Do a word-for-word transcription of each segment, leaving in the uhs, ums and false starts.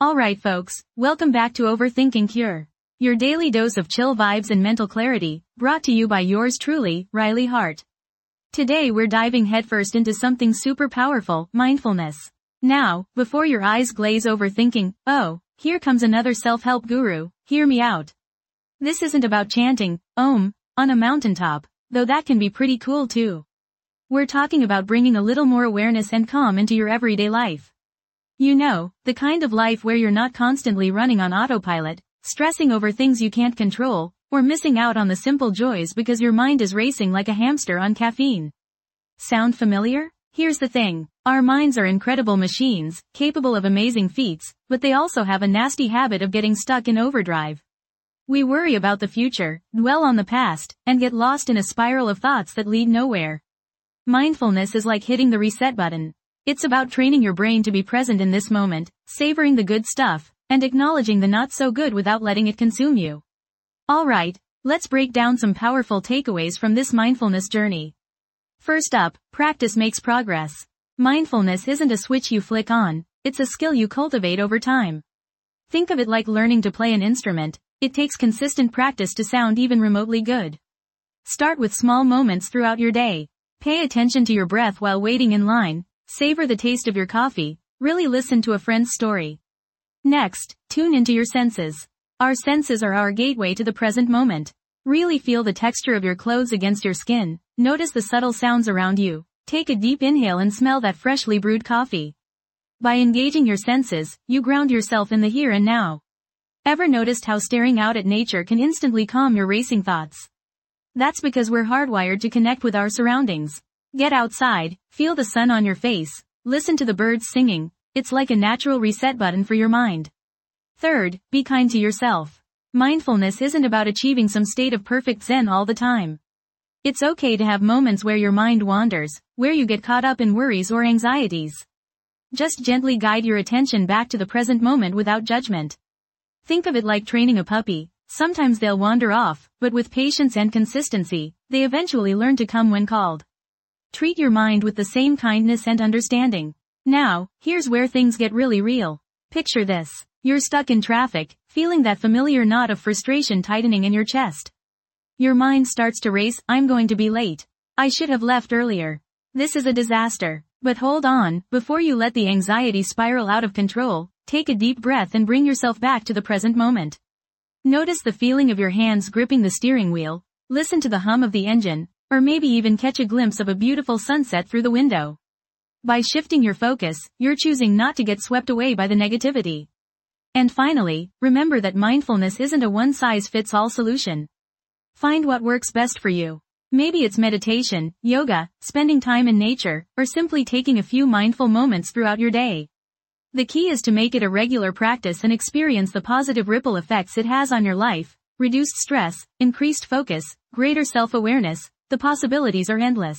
Alright folks, welcome back to Overthinking Cure. Your daily dose of chill vibes and mental clarity, brought to you by yours truly, Riley Hart. Today we're diving headfirst into something super powerful, mindfulness. Now, before your eyes glaze over thinking, oh, here comes another self-help guru, hear me out. This isn't about chanting, Om, on a mountaintop, though that can be pretty cool too. We're talking about bringing a little more awareness and calm into your everyday life. You know, the kind of life where you're not constantly running on autopilot, stressing over things you can't control, or missing out on the simple joys because your mind is racing like a hamster on caffeine. Sound familiar? Here's the thing. Our minds are incredible machines, capable of amazing feats, but they also have a nasty habit of getting stuck in overdrive. We worry about the future, dwell on the past, and get lost in a spiral of thoughts that lead nowhere. Mindfulness is like hitting the reset button. It's about training your brain to be present in this moment, savoring the good stuff, and acknowledging the not so good without letting it consume you. Alright, let's break down some powerful takeaways from this mindfulness journey. First up, practice makes progress. Mindfulness isn't a switch you flick on, it's a skill you cultivate over time. Think of it like learning to play an instrument, it takes consistent practice to sound even remotely good. Start with small moments throughout your day. Pay attention to your breath while waiting in line. Savor the taste of your coffee, really listen to a friend's story. Next, tune into your senses. Our senses are our gateway to the present moment. Really feel the texture of your clothes against your skin, notice the subtle sounds around you, take a deep inhale and smell that freshly brewed coffee. By engaging your senses, you ground yourself in the here and now. Ever noticed how staring out at nature can instantly calm your racing thoughts? That's because we're hardwired to connect with our surroundings. Get outside, feel the sun on your face, listen to the birds singing, it's like a natural reset button for your mind. Third, be kind to yourself. Mindfulness isn't about achieving some state of perfect zen all the time. It's okay to have moments where your mind wanders, where you get caught up in worries or anxieties. Just gently guide your attention back to the present moment without judgment. Think of it like training a puppy. Sometimes they'll wander off, but with patience and consistency, they eventually learn to come when called. Treat your mind with the same kindness and understanding. Now, here's where things get really real. Picture this. You're stuck in traffic, feeling that familiar knot of frustration tightening in your chest. Your mind starts to race, I'm going to be late. I should have left earlier. This is a disaster. But hold on, before you let the anxiety spiral out of control, take a deep breath and bring yourself back to the present moment. Notice the feeling of your hands gripping the steering wheel, listen to the hum of the engine, or maybe even catch a glimpse of a beautiful sunset through the window. By shifting your focus, you're choosing not to get swept away by the negativity. And finally, remember that mindfulness isn't a one-size-fits-all solution. Find what works best for you. Maybe it's meditation, yoga, spending time in nature, or simply taking a few mindful moments throughout your day. The key is to make it a regular practice and experience the positive ripple effects it has on your life, reduced stress, increased focus, greater self-awareness. The possibilities are endless.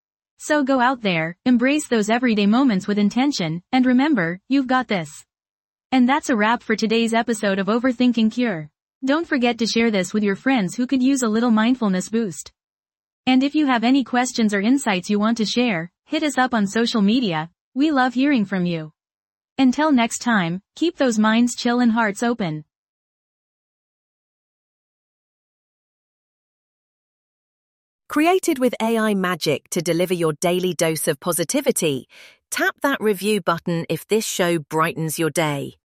So go out there, embrace those everyday moments with intention, and remember, you've got this. And that's a wrap for today's episode of Overthinking Cure. Don't forget to share this with your friends who could use a little mindfulness boost. And if you have any questions or insights you want to share, hit us up on social media. We love hearing from you. Until next time, keep those minds chill and hearts open. Created with A I magic to deliver your daily dose of positivity, tap that review button if this show brightens your day.